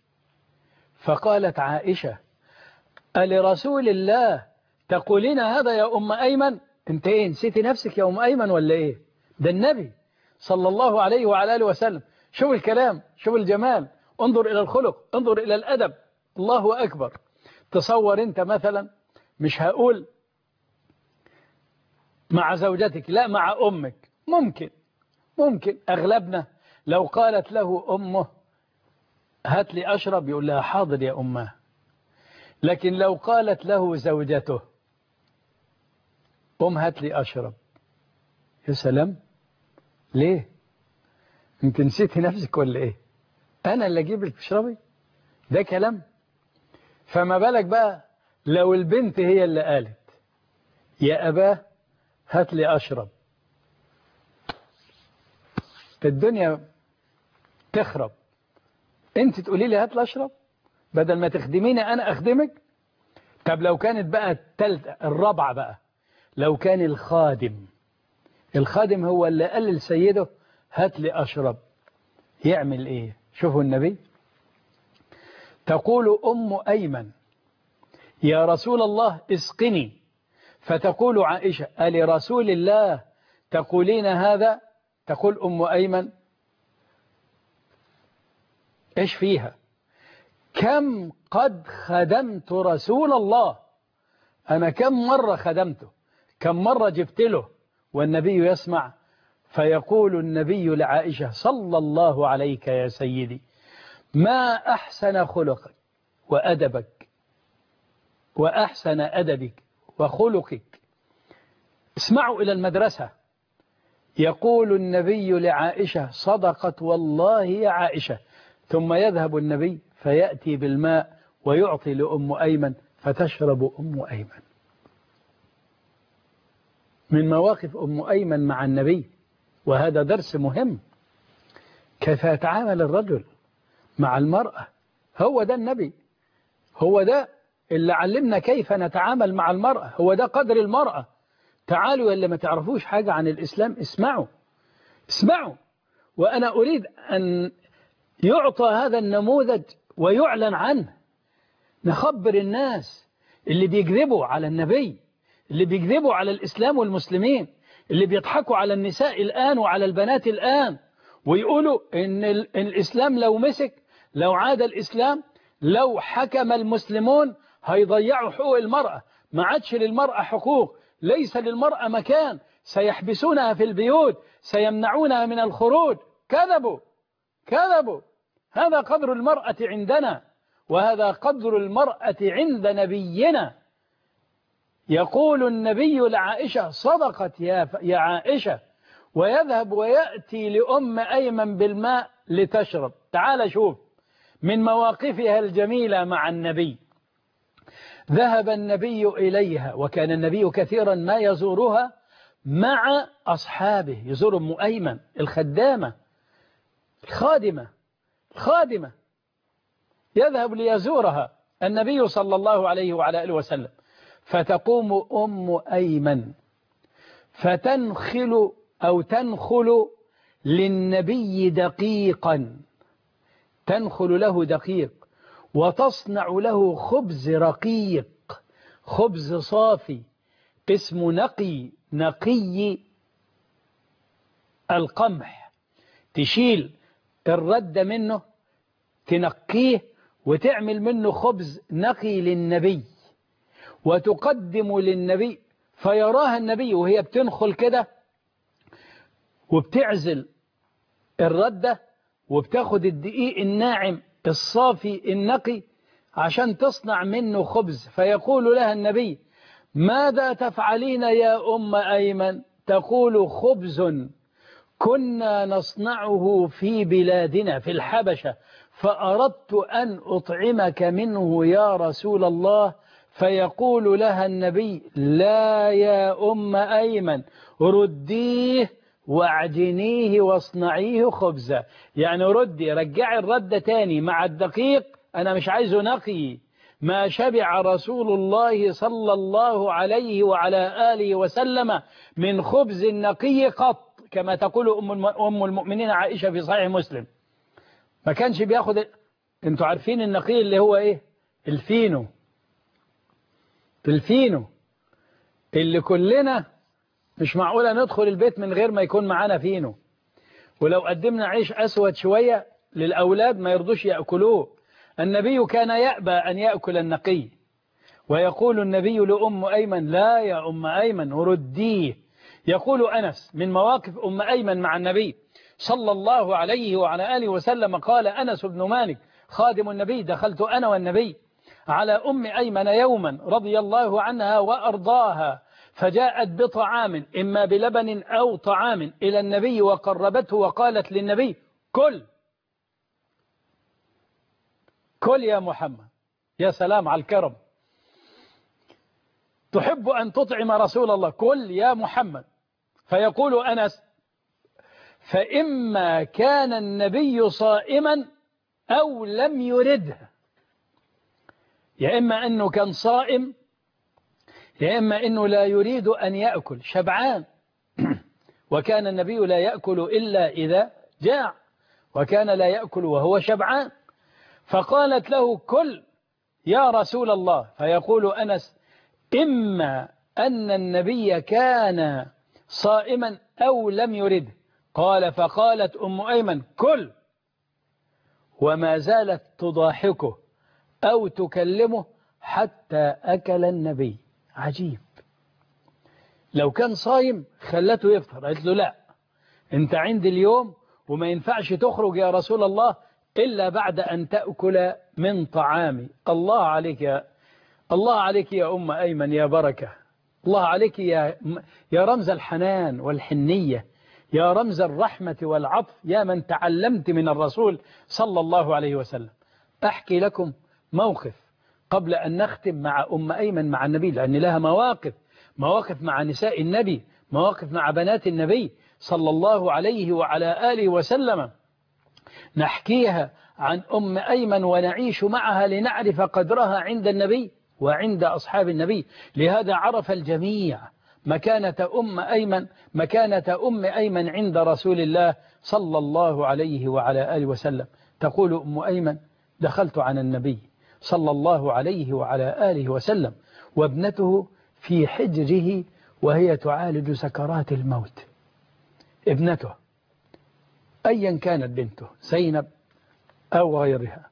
فقالت عائشة: ألرسول الله تقولين هذا يا أم أيمن؟ انت ايه نسيتي نفسك يا أم أيمن ولا ايه؟ ده النبي صلى الله عليه وعلى آله وسلم. شوف الكلام، شوف الجمال، انظر إلى الخلق، انظر إلى الأدب. الله أكبر. تصور انت مثلا، مش هقول مع زوجتك، لا مع أمك، ممكن أغلبنا لو قالت له أمه هات لي أشرب يقول لها حاضر يا أمه. لكن لو قالت له زوجته هات لي أشرب، يا سلام، ليه؟ انت نسيتي نفسك ولا ايه؟ أنا اللي أجيب لك تشربي؟ ده كلام. فما بالك بقى لو البنت هي اللي قالت يا أباه هات لي أشرب، الدنيا تخرب. انت تقولي لي هات لي أشرب بدل ما تخدميني أنا أخدمك. طب لو كانت بقى الثالثة الرابعة بقى، لو كان الخادم هو اللي قال لسيده هات لي أشرب، يعمل ايه؟ شوفوا النبي، تقول أم أيمن يا رسول الله اسقني، فتقول عائشة ألرسول الله تقولين هذا؟ تقول أم أيمن إيش فيها؟ كم قد خدمت رسول الله، أنا كم مرة خدمته، كم مرة جبت له والنبي يسمع. فيقول النبي لعائشة صلى الله عليك يا سيدي ما أحسن خلقك وأدبك وأحسن أدبك وخلقك. اسمعوا إلى المدرسة. يقول النبي لعائشة صدقت والله يا عائشة، ثم يذهب النبي فيأتي بالماء ويعطي لأم أيمن فتشرب أم أيمن. من مواقف أم أيمن مع النبي، وهذا درس مهم، كيف يتعامل الرجل مع المرأة. هو ده النبي، هو ده اللي علمنا كيف نتعامل مع المرأة، هو ده قدر المرأة. تعالوا اللي ما تعرفوش حاجة عن الإسلام اسمعوا. وأنا أريد أن يعطى هذا النموذج ويعلن عنه، نخبر الناس اللي بيكذبوا على النبي، اللي بيكذبوا على الإسلام والمسلمين، اللي بيضحكوا على النساء الآن وعلى البنات الآن، ويقولوا إن الإسلام لو مسك، لو عاد الإسلام، لو حكم المسلمون هيضيعوا حقوق المرأة، ما عادش للمرأة حقوق، ليس للمرأة مكان، سيحبسونها في البيوت، سيمنعونها من الخروج. كذبوا. هذا قدر المرأة عندنا، وهذا قدر المرأة عند نبينا. يقول النبي لعائشة صدقت يا عائشة، ويذهب ويأتي لأم أيمن بالماء لتشرب. تعال شوف من مواقفها الجميلة مع النبي. ذهب النبي إليها، وكان النبي كثيرا ما يزورها مع أصحابه، يزور أم أيمن الخدامة الخادمة يذهب ليزورها النبي صلى الله عليه وعلى آله وسلم. فتقوم أم أيمن فتنخل أو تنخل للنبي دقيقا، تنخل له دقيق وتصنع له خبز رقيق، خبز صافي اسمه نقي القمح، تشيل الرد منه تنقيه وتعمل منه خبز نقي للنبي وتقدم للنبي، فيراها النبي وهي بتنخل كده وبتعزل الردة وبتاخد الدقيق الناعم الصافي النقي عشان تصنع منه خبز، فيقول لها النبي: ماذا تفعلين يا أم أيمن؟ تقول: خبز كنا نصنعه في بلادنا في الحبشة فأردت أن أطعمك منه يا رسول الله. فيقول لها النبي: لا يا أم أيمن، رديه واعجنيه واصنعيه خبزا. يعني ردي، رجعي الردة تاني مع الدقيق، أنا مش عايزه نقي. ما شبع رسول الله صلى الله عليه وعلى آله وسلم من خبز نقي قط، كما تقول أم المؤمنين عائشة في صحيح مسلم. ما كانش بياخد. انتوا عارفين النقي اللي هو ايه؟ الفينو اللي كلنا مش معقولة ندخل البيت من غير ما يكون معانا فينو، ولو قدمنا عيش أسود شوية للأولاد ما يرضوش يأكلوه. النبي كان يأبى أن يأكل النقي، ويقول النبي لأم أيمن: لا يا أم أيمن، رديه. يقول أنس من مواقف أم أيمن مع النبي صلى الله عليه وعلى آله وسلم، قال أنس بن مالك خادم النبي: دخلت أنا والنبي على أم أيمن يوما رضي الله عنها وأرضاها، فجاءت بطعام إما بلبن أو طعام إلى النبي وقربته وقالت للنبي: كل يا محمد. يا سلام على الكرم، تحب أن تطعم رسول الله، كل يا محمد. فيقول أنس: فإما كان النبي صائما أو لم يرده، يا إما أنه كان صائم يا إما أنه لا يريد أن يأكل، شبعان. وكان النبي لا يأكل إلا إذا جاع، وكان لا يأكل وهو شبعان. فقالت له: كل يا رسول الله. فيقول أنس: إما أن النبي كان صائما أو لم يرده. قال: فقالت أم أيمن: كل. وما زالت تضاحكه أو تكلمه حتى أكل النبي. عجيب، لو كان صايم خلته يفطر، قالت له: لا، أنت عندي اليوم وما ينفعش تخرج يا رسول الله إلا بعد أن تأكل من طعامي. الله عليك يا أم أيمن، يا بركة، الله عليك يا رمز الحنان والحنية، يا رمز الرحمة والعطف، يا من تعلمت من الرسول صلى الله عليه وسلم. أحكي لكم موقف قبل أن نختم مع أم أيمن مع النبي، لأن لها مواقف مع نساء النبي، مواقف مع بنات النبي صلى الله عليه وعلى آله وسلم، نحكيها عن أم أيمن ونعيش معها لنعرف قدرها عند النبي وعند أصحاب النبي. لهذا عرف الجميع مكانة أم أيمن عند رسول الله صلى الله عليه وعلى آله وسلم. تقول أم أيمن: دخلت على النبي صلى الله عليه وعلى آله وسلم وابنته في حجره وهي تعالج سكرات الموت. ابنته أيا كانت بنته، زينب أو غيرها،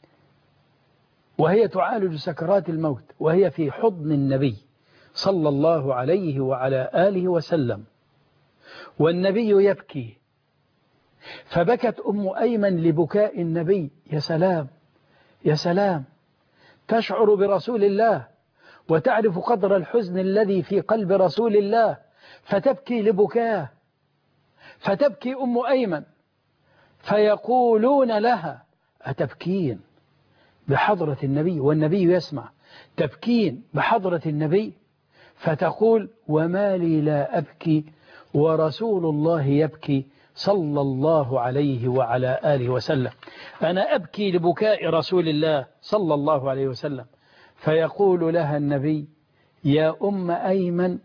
وهي تعالج سكرات الموت وهي في حضن النبي صلى الله عليه وعلى آله وسلم، والنبي يبكي. فبكت أم أيمن لبكاء النبي. يا سلام يا سلام، تشعر برسول الله وتعرف قدر الحزن الذي في قلب رسول الله، فتبكي لبكاه. فتبكي أم أيمن فيقولون لها: أتبكين بحضرة النبي والنبي يسمع؟ تبكين بحضرة النبي؟ فتقول: وما لي لا أبكي ورسول الله يبكي صلى الله عليه وعلى آله وسلم. أنا أبكي لبكاء رسول الله صلى الله عليه وسلم، فيقول لها النبي: يا أم أيمن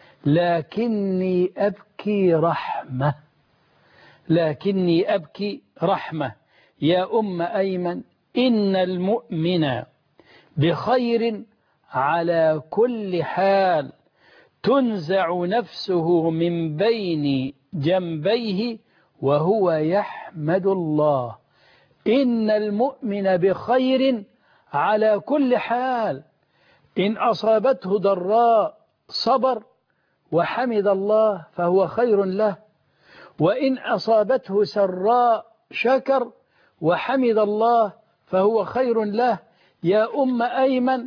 لكني أبكي رحمة، لكني أبكي رحمة. يا أم أيمن إن المؤمن بخير على كل حال، تنزع نفسه من بين جنبيه وهو يحمد الله. إن المؤمن بخير على كل حال، إن أصابته ضراء صبر وحمد الله فهو خير له، وإن أصابته سراء شكر وحمد الله فهو خير له. يا أم أيمن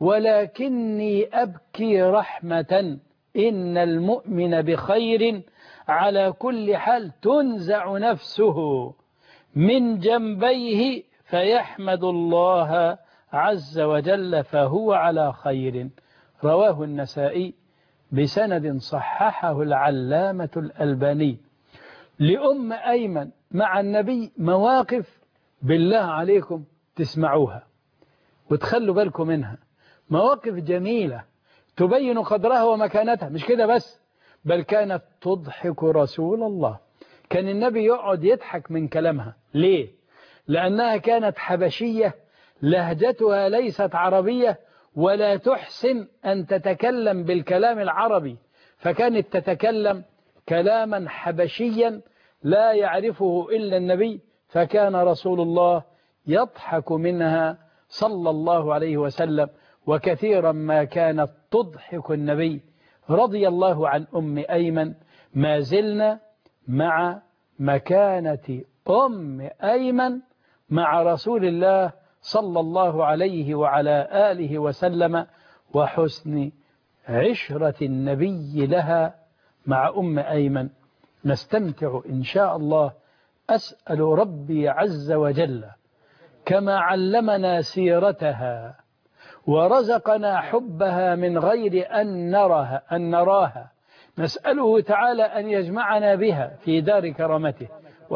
ولكني أبكي رحمة، إن المؤمن بخير على كل حال، تنزع نفسه من جنبيه فيحمد الله عز وجل فهو على خير. رواه النسائي بسند صححه العلامة الألباني. لأم أيمن مع النبي مواقف بالله عليكم تسمعوها وتخلوا بالكم منها، مواقف جميلة تبين قدرها ومكانتها. مش كده بس، بل كانت تضحك رسول الله. كان النبي يقعد يضحك من كلامها. ليه؟ لأنها كانت حبشية، لهجتها ليست عربية، ولا تحسن أن تتكلم بالكلام العربي، فكانت تتكلم كلاما حبشيا لا يعرفه إلا النبي، فكان رسول الله يضحك منها صلى الله عليه وسلم. وكثيرا ما كانت تضحك النبي رضي الله عن أم أيمن. ما زلنا مع مكانة أم أيمن مع رسول الله صلى الله عليه وعلى آله وسلم، وحسن عشرة النبي لها مع أم أيمن. نستمتع إن شاء الله. أسأل ربي عز وجل كما علمنا سيرتها ورزقنا حبها من غير أن نراها، نسأله تعالى أن يجمعنا بها في دار كرامته،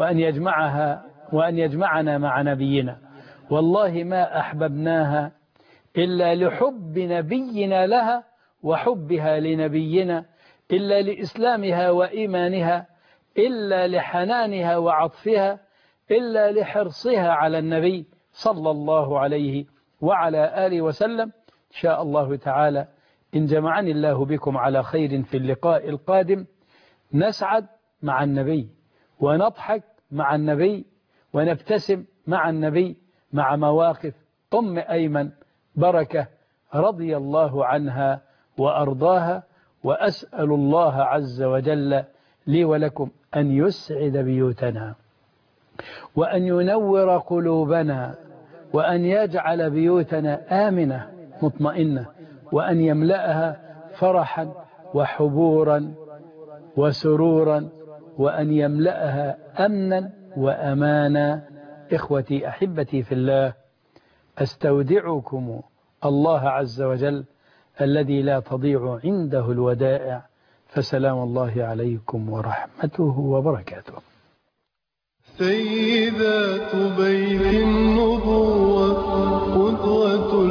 وأن يجمعنا مع نبينا. والله ما أحببناها إلا لحب نبينا لها وحبها لنبينا، إلا لإسلامها وإيمانها، إلا لحنانها وعطفها، إلا لحرصها على النبي صلى الله عليه وعلى آله وسلم. إن شاء الله تعالى إن جمعني الله بكم على خير في اللقاء القادم، نسعد مع النبي ونضحك مع النبي ونبتسم مع النبي مع مواقف أم أيمن بركة رضي الله عنها وأرضاها. وأسأل الله عز وجل لي ولكم أن يسعد بيوتنا، وأن ينور قلوبنا، وأن يجعل بيوتنا آمنة مطمئنة، وأن يملأها فرحا وحبورا وسرورا، وأن يملأها أمنا وأمانا. إخوتي أحبتي في الله، أستودعكم الله عز وجل الذي لا تضيع عنده الودائع، فسلام الله عليكم ورحمته وبركاته. سيدات بيت النبوة قدوة